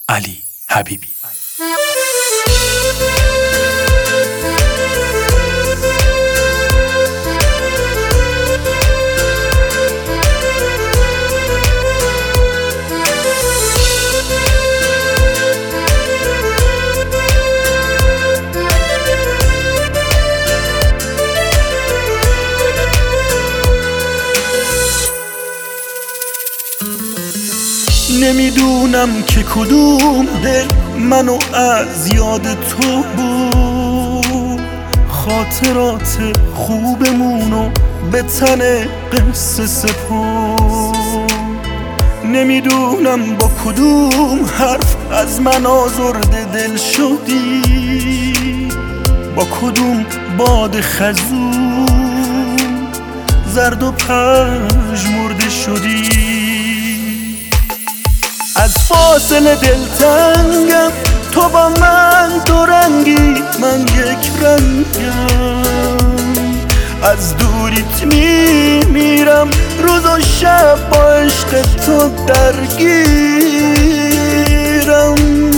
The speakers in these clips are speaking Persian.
علی حبیبی. نمیدونم که کدوم دل منو از یاد تو بود، خاطرات خوبمونو به تن قصه سپرد. نمیدونم با کدوم حرف از من آزرده دل شدی، با کدوم باد خزون زرد و پژمرده شدی. از فاصله دلتنگم، تو با من دو رنگی من یک رنگم. از دوریت میمیرم، روز و شب با عشق تو درگیرم.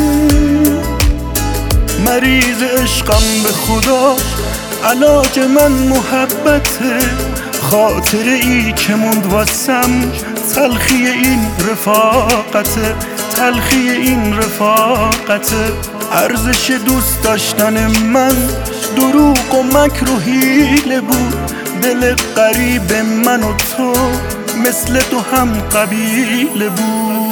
مریض عشقم به خدا، علاج من محبته. خاطره ای که موند واسم، تلخی این رفاقته، تلخی این رفاقته. ارزش دوست داشتن من دروغ و مکر و حیله بود. دل غریب من و تو مثل تو هم قبیله بود.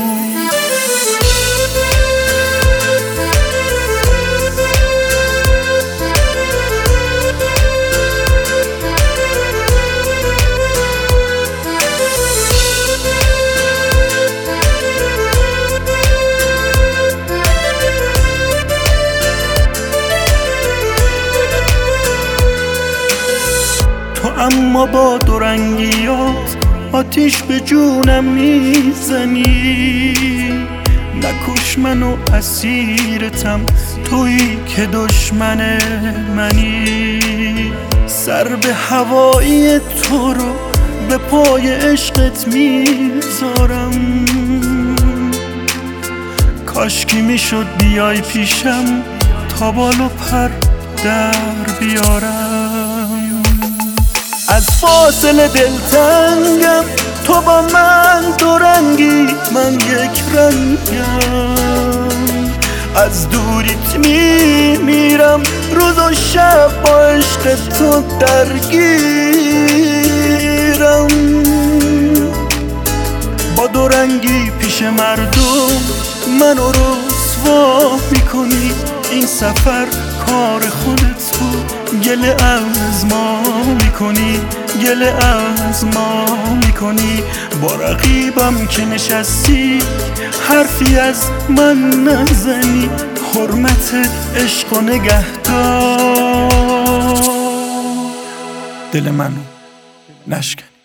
اما با دو رنگیات آتیش به جونم میزنی. نکش منو اسیرتم، تویی که دشمن منی. سر به هوایی تو رو به پای عشقت میذارم. کاشکی میشد بیای پیشم، تا بال و پر در بیارم. از فاصله دلتنگم، تو با من دو رنگی من یک رنگم. از دوریت میمیرم، روز و شب با عشق تو درگیرم. با دو رنگی پیش مردم منو رسوا میکنی. این سفر کار خودت بود، گله از ما میکنی، گله از ما میکنی. با رقیبم که نشستی حرفی از من نزنی. حرمت عشق و نگهدار، دل منو نشکن.